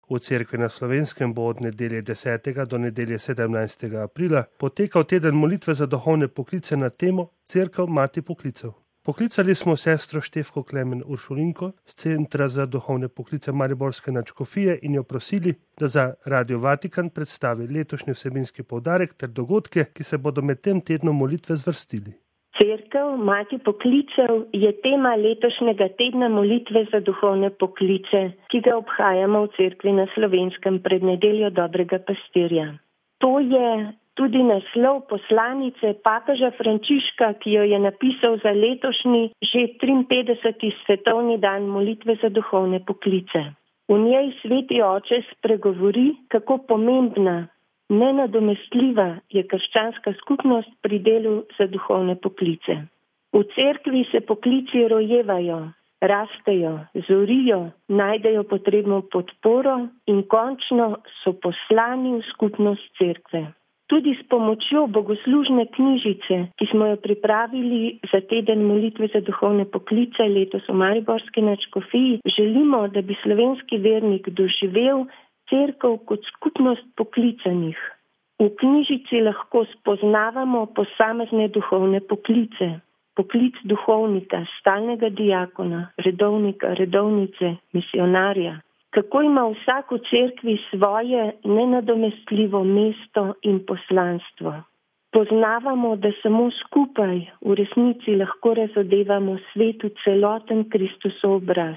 V cerkvi na Slovenskem bo od nedelje 10. do nedelje 17. aprila potekal teden molitve za duhovne poklice na temo Cerkev mati poklicev. Poklicali smo sestro Štefko Klemen Uršulinko z Centra za duhovne poklice Mariborske nadškofije in jo prosili, da za Radio Vatikan predstavi letošnji vsebinski poudarek ter dogodke, ki se bodo med tem tednom molitve zvrstili. Cerkev mati poklicev je tema letošnjega tedna molitve za duhovne poklice, ki ga obhajamo v cerkvi na Slovenskem pred nedeljo dobrega pastirja. To je tudi naslov poslanice papeža Frančiška, ki jo je napisal za letošnji že 53. svetovni dan molitve za duhovne poklice. V njej sveti oče spregovori, kako pomembna, nenadomestljiva je krščanska skupnost pri delu za duhovne poklice. V cerkvi se poklici rojevajo, rastejo, zorijo, najdejo potrebno podporo in končno so poslani v skupnost cerkve. Tudi s pomočjo bogoslužne knjižice, ki smo jo pripravili za teden molitve za duhovne poklice letos v Mariborski nadškofiji, želimo, da bi slovenski vernik doživel cerkev kot skupnost poklicanih. V knjižici lahko spoznavamo posamezne duhovne poklice, poklic duhovnika, stalnega diakona, redovnika, redovnice, misionarja. Kako ima vsak v cerkvi svoje nenadomestljivo mesto in poslanstvo. Poznavamo, da samo skupaj v resnici lahko razodevamo svetu celoten Kristusov obraz.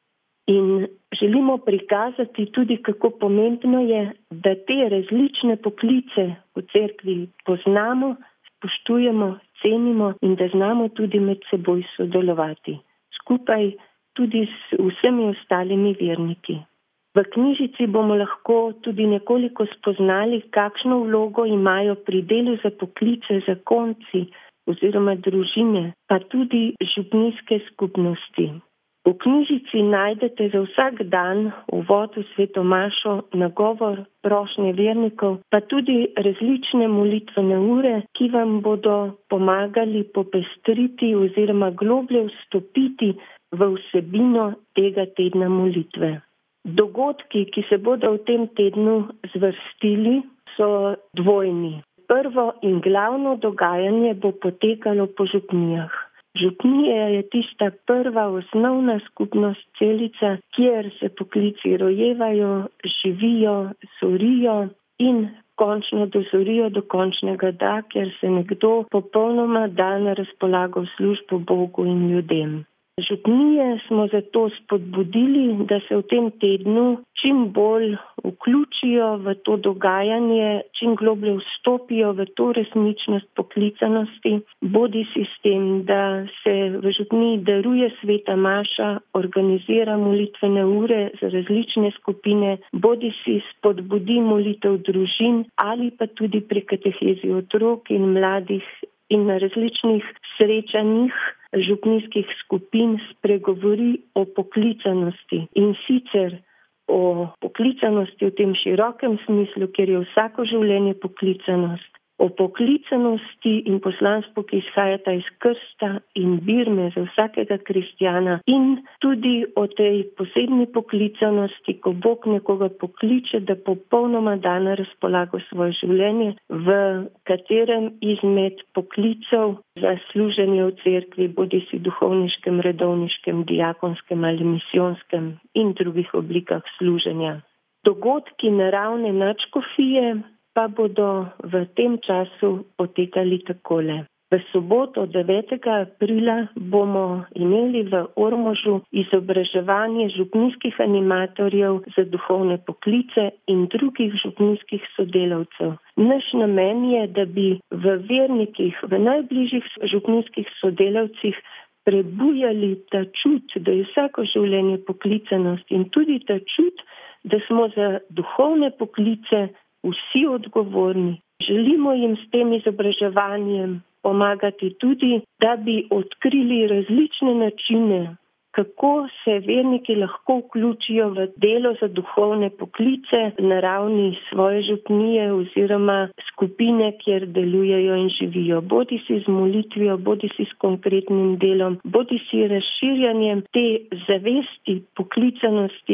In želimo prikazati tudi, kako pomembno je, da te različne poklice v cerkvi poznamo, spoštujemo, cenimo in da znamo tudi med seboj sodelovati. Skupaj tudi s vsemi ostalimi verniki. V knjižici bomo lahko tudi nekoliko spoznali, kakšno vlogo imajo pri delu za poklice zakonci oziroma družine, pa tudi župnijske skupnosti. V knjižici najdete za vsak dan uvod v sveto mašo, nagovor, prošnje vernikov, pa tudi različne molitvene ure, ki vam bodo pomagali popestriti oziroma globlje vstopiti v vsebino tega tedna molitve. Dogodki, ki se bodo v tem tednu zvrstili, so dvojni. Prvo in glavno dogajanje bo potekalo po župnijah. Župnija je tista prva osnovna skupnost celica, kjer se poklici rojevajo, živijo, zorijo in končno dozorijo do končnega da, kjer se nekdo popolnoma da na razpolago v službo Bogu in ljudem. Župnije smo zato spodbudili, da se v tem tednu čim bolj vključijo v to dogajanje, čim globlje vstopijo v to resničnost poklicanosti, bodisi s tem, da se v župniji daruje sveta maša, organizira molitvene ure za različne skupine, bodisi spodbudi molitev družin ali pa tudi pri katehezi otrok in mladih in na različnih srečanjih župnijskih skupin spregovori o poklicanosti in sicer o poklicanosti v tem širokem smislu, ker je vsako življenje poklicanost, o poklicanosti in poslanstvu, ki izhajata iz krsta in birme za vsakega kristjana in tudi o tej posebni poklicanosti, ko Bog nekoga pokliče, da popolnoma da na razpolago svoje življenje, v katerem izmed poklicev za služenje v cerkvi, bodisi duhovniškem, redovniškem, diakonskem ali misijonskem in drugih oblikah služenja. Dogodki naravne nadškofije pa bodo v tem času potekali takole. V soboto 9. aprila bomo imeli v Ormožu izobraževanje župnijskih animatorjev za duhovne poklice in drugih župnijskih sodelavcev. Naš namen je, da bi v vernikih, v najbližjih župnijskih sodelavcih prebujali ta čut, da je vsako življenje poklicanost in tudi ta čut, da smo za duhovne poklice vsi odgovorni. Želimo jim s tem izobraževanjem pomagati tudi, da bi odkrili različne načine, kako se verniki lahko vključijo v delo za duhovne poklice na ravni svoje župnije oziroma skupine, kjer delujejo in živijo, bodisi z molitvijo, bodisi s konkretnim delom, bodisi razširjanjem te zavesti poklicanosti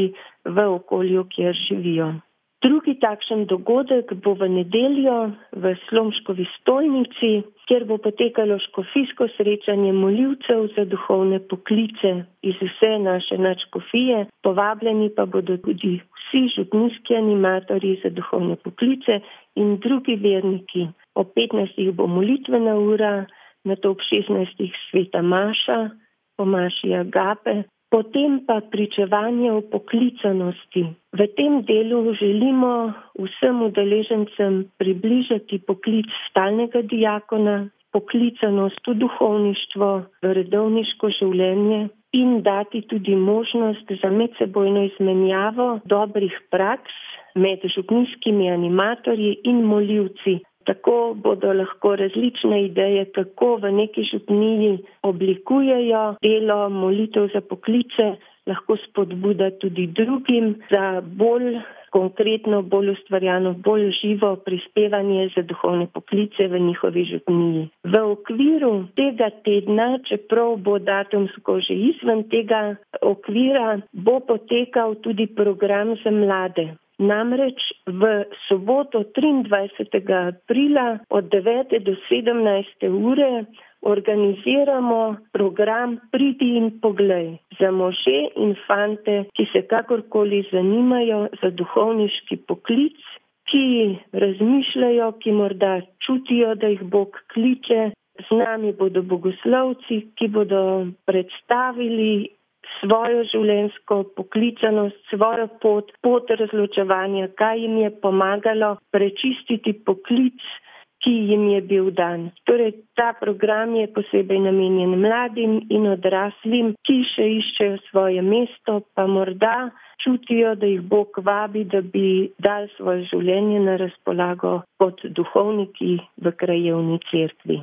v okolju, kjer živijo. Drugi takšen dogodek bo v nedeljo v Slomškovi stolnici, kjer bo potekalo škofijsko srečanje molivcev za duhovne poklice iz vse naše nadškofije. Povabljeni pa bodo tudi vsi župnijski animatorji za duhovne poklice in drugi verniki. Ob 15. bo molitvena ura, nato ob 16. sveta maša, po maši agape. Potem pa pričevanje o poklicanosti. V tem delu želimo vsem udeležencem približati poklic stalnega diakona, poklicanost v duhovništvo, v redovniško življenje in dati tudi možnost za medsebojno izmenjavo dobrih praks med župnijskimi animatorji in molivci. Tako bodo lahko različne ideje, kako v neki župniji oblikujejo delo molitev za poklice, lahko spodbuda tudi drugim za bolj konkretno, bolj ustvarjano, bolj živo prispevanje za duhovne poklice v njihovi župniji. V okviru tega tedna, čeprav bo datumsko že izven tega okvira, bo potekal tudi program za mlade. Namreč v soboto 23. aprila od 9. do 17. ure organiziramo program Pridi in poglej za može in fante, ki se kakorkoli zanimajo za duhovniški poklic, ki razmišljajo, ki morda čutijo, da jih Bog kliče. Z nami bodo bogoslovci, ki bodo predstavili svojo življenjsko poklicanost, svojo pot razločevanja, kaj jim je pomagalo prečistiti poklic, ki jim je bil dan. Torej, ta program je posebej namenjen mladim in odraslim, ki še iščejo svoje mesto, pa morda čutijo, da jih Bog vabi, da bi dali svoje življenje na razpolago kot duhovniki v krajevni cerkvi.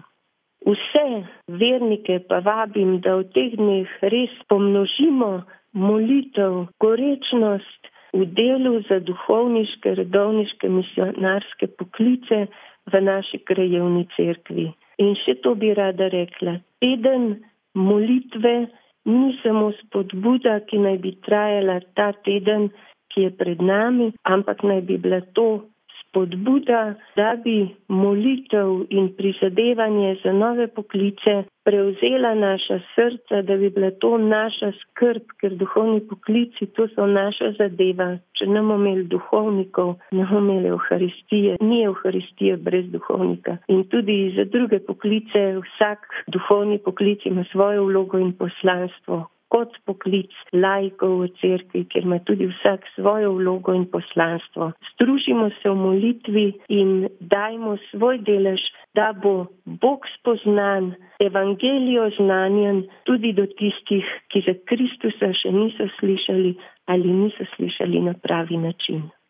Vse vernike pa vabim, da v teh dneh res pomnožimo molitev, gorečnost v delu za duhovniške, redovniške, misionarske poklice v naši krajevni cerkvi. In še to bi rada rekla. Teden molitve ni samo spodbuda, ki naj bi trajala ta teden, ki je pred nami, ampak naj bi bila to spodbuda, da bi molitev in prizadevanje za nove poklice prevzela naša srca, da bi bila to naša skrb, ker duhovni poklici, to so naša zadeva. Če ne bomo imeli duhovnikov, ne bomo imeli Evharistije, ni Evharistije brez duhovnika. In tudi za druge poklice, vsak duhovni poklic ima svojo vlogo in poslanstvo, kot poklic laikov v cerkvi, kjer ima tudi vsak svojo vlogo in poslanstvo. Združimo se v molitvi in dajmo svoj delež, da bo Bog spoznan, evangelijo znanjen tudi do tistih, ki za Kristusa še niso slišali ali niso slišali na pravi način.